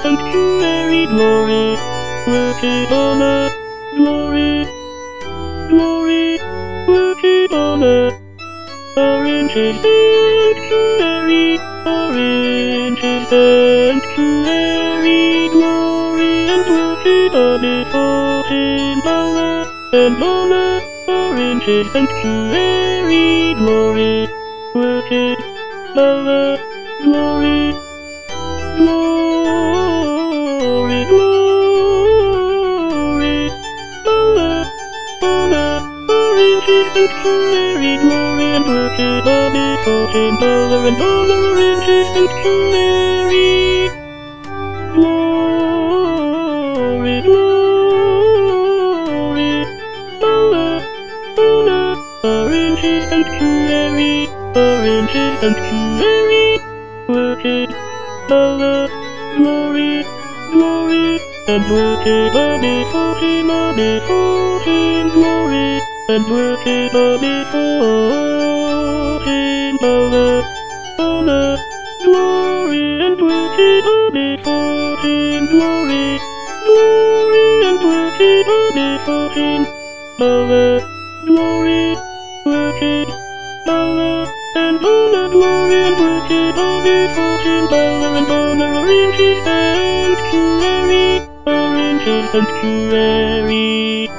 sanctuary, glory, worship, honor, glory, glory, worship, honor. Orange is sanctuary, orange is sanctuary, glory and worship are before him, power and honor. Orange is sanctuary, glory, worship, power, glory, glory, glory, power, honor. Orange is sanctuary, glory and worship are before him, power and honor. Orange is sanctuary, glory, glory, power, honor. Orange is sanctuary, orange is sanctuary, worship, power, glory, glory, and worship are before him, glory, and worship are before him, power, honor, glory, and worship are before him, glory, glory, and worship are before him, power, glory, worship, power, and honor, glory, and worship are before him, power, and honor. Orange is sanctuary, orange is sanctuary.